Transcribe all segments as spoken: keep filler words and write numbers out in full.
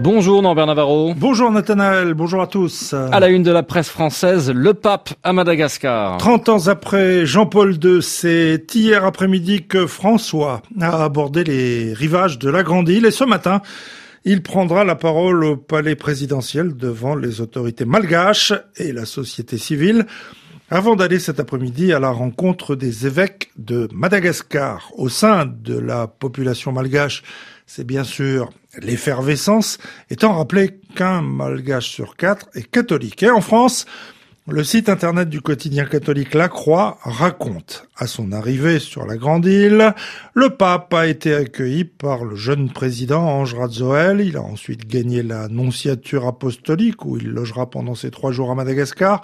Bonjour Norbert Navarro. Bonjour Nathanaël, bonjour à tous. À la une de la presse française, le pape à Madagascar. trente ans après Jean-Paul deux, c'est hier après-midi que François a abordé les rivages de la Grande Île et ce matin, il prendra la parole au palais présidentiel devant les autorités malgaches et la société civile avant d'aller cet après-midi à la rencontre des évêques de Madagascar. Au sein de la population malgache, c'est bien sûr l'effervescence, étant rappelé qu'un malgache sur quatre est catholique. Et en France, le site internet du quotidien catholique La Croix raconte, à son arrivée sur la Grande Île, le pape a été accueilli par le jeune président Ange Radzoel. Il a ensuite gagné la nonciature apostolique où il logera pendant ses trois jours à Madagascar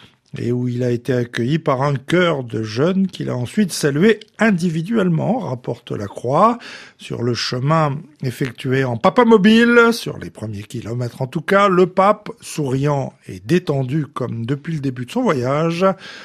et où il a été accueilli par un chœur de jeunes qu'il a ensuite salué individuellement, rapporte La Croix. Sur le chemin effectué en papamobile, sur les premiers kilomètres en tout cas, le pape, souriant et détendu comme depuis le début de son voyage,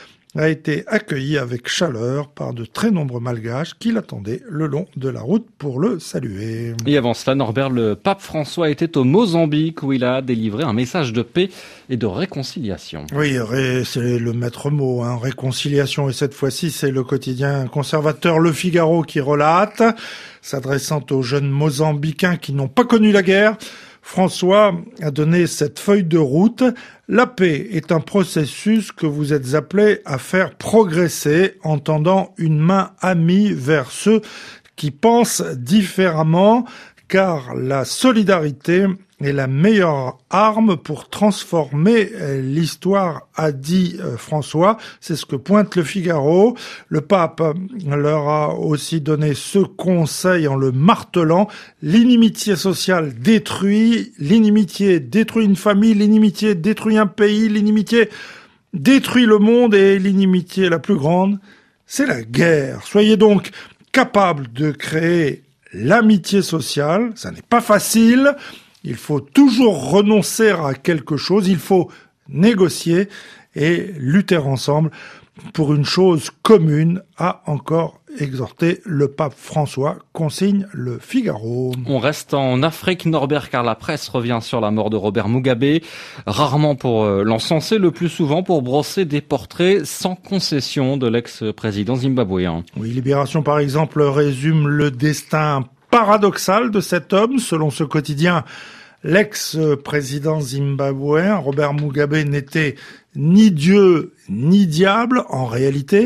a été accueilli avec chaleur par de très nombreux malgaches qui l'attendaient le long de la route pour le saluer. Et avant cela, Norbert, le pape François était au Mozambique où il a délivré un message de paix et de réconciliation. Oui, c'est le maître mot, hein, réconciliation. Et cette fois-ci, c'est le quotidien conservateur Le Figaro qui relate, s'adressant aux jeunes Mozambicains qui n'ont pas connu la guerre. François a donné cette feuille de route. La paix est un processus que vous êtes appelés à faire progresser en tendant une main amie vers ceux qui pensent différemment, car la solidarité est la meilleure arme pour transformer l'histoire, a dit François. C'est ce que pointe Le Figaro. Le pape leur a aussi donné ce conseil en le martelant. L'inimitié sociale détruit, l'inimitié détruit une famille, l'inimitié détruit un pays, l'inimitié détruit le monde et l'inimitié la plus grande, c'est la guerre. Soyez donc capables de créer l'amitié sociale. Ça n'est pas facile. Il faut toujours renoncer à quelque chose, il faut négocier et lutter ensemble pour une chose commune, a encore exhorté le pape François, consigne Le Figaro. On reste en Afrique, Norbert, car la presse revient sur la mort de Robert Mugabe, rarement pour l'encenser, le plus souvent pour brosser des portraits sans concession de l'ex-président zimbabwéen. Oui, Libération par exemple résume le destin paradoxal de cet homme. Selon ce quotidien, l'ex-président zimbabwéen Robert Mugabe n'était ni Dieu ni diable en réalité,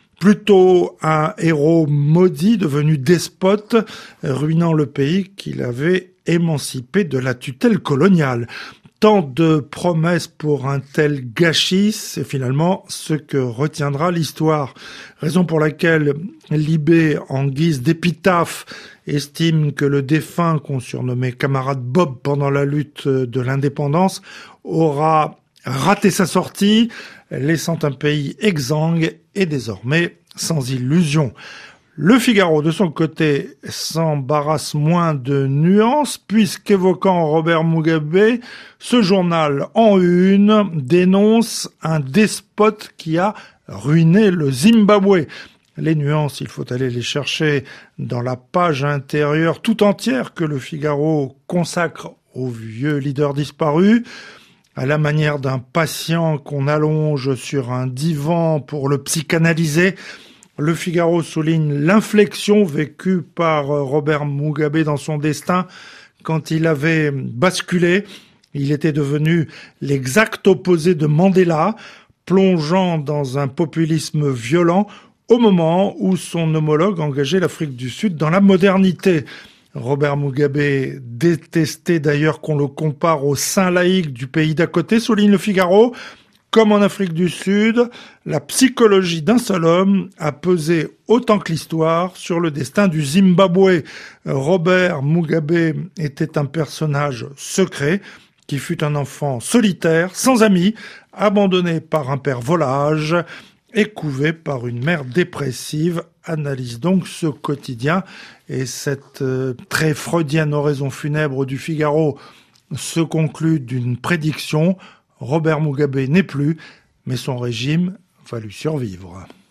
plutôt un héros maudit devenu despote, ruinant le pays qu'il avait émancipé de la tutelle coloniale. Tant de promesses pour un tel gâchis, c'est finalement ce que retiendra l'histoire. Raison pour laquelle Libé, en guise d'épitaphe, estime que le défunt, qu'on surnommait camarade Bob pendant la lutte de l'indépendance, aura raté sa sortie, laissant un pays exsangue et désormais sans illusion. Le Figaro, de son côté, s'embarrasse moins de nuances, puisqu'évoquant Robert Mugabe, ce journal, en une, dénonce un despote qui a ruiné le Zimbabwe. Les nuances, il faut aller les chercher dans la page intérieure tout entière que Le Figaro consacre au vieux leader disparu, à la manière d'un patient qu'on allonge sur un divan pour le psychanalyser. Le Figaro souligne l'inflexion vécue par Robert Mugabe dans son destin quand il avait basculé. Il était devenu l'exact opposé de Mandela, plongeant dans un populisme violent au moment où son homologue engageait l'Afrique du Sud dans la modernité. Robert Mugabe détestait d'ailleurs qu'on le compare au saint laïque du pays d'à côté, souligne Le Figaro. Comme en Afrique du Sud, la psychologie d'un seul homme a pesé autant que l'histoire sur le destin du Zimbabwe. Robert Mugabe était un personnage secret qui fut un enfant solitaire, sans amis, abandonné par un père volage et couvé par une mère dépressive. Analyse donc ce quotidien et cette euh, très freudienne oraison funèbre du Figaro se conclut d'une prédiction. Robert Mugabe n'est plus, mais son régime va lui survivre.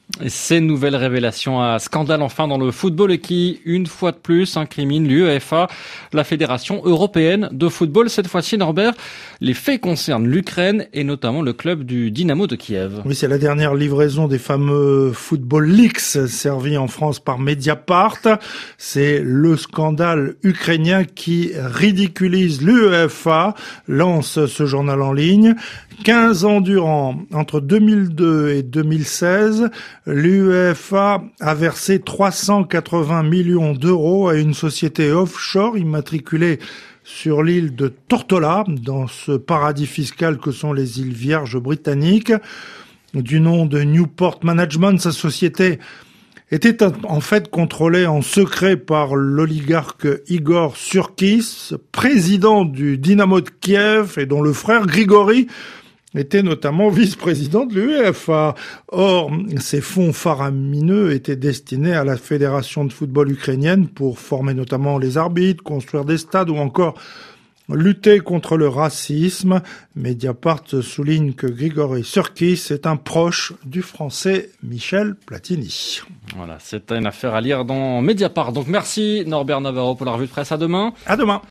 Et ces nouvelles révélations à scandale enfin dans le football et qui, une fois de plus, incriminent l'UEFA, la Fédération européenne de football. Cette fois-ci, Norbert, les faits concernent l'Ukraine et notamment le club du Dynamo de Kiev. Oui, c'est la dernière livraison des fameux Football Leaks servis en France par Mediapart. C'est le scandale ukrainien qui ridiculise l'UEFA, lance ce journal en ligne. quinze ans durant, entre deux mille deux et deux mille seize, l'UEFA a versé trois cent quatre-vingts millions d'euros à une société offshore immatriculée sur l'île de Tortola, dans ce paradis fiscal que sont les îles Vierges britanniques. Du nom de Newport Management, sa société était en fait contrôlée en secret par l'oligarque Igor Surkis, président du Dynamo de Kiev et dont le frère Grigori était notamment vice-président de l'UEFA. Or, ces fonds faramineux étaient destinés à la Fédération de football ukrainienne pour former notamment les arbitres, construire des stades ou encore lutter contre le racisme. Mediapart souligne que Grigory Surkis est un proche du français Michel Platini. Voilà, c'est une affaire à lire dans Mediapart. Donc merci Norbert Navarro pour la revue de presse. À demain. À demain.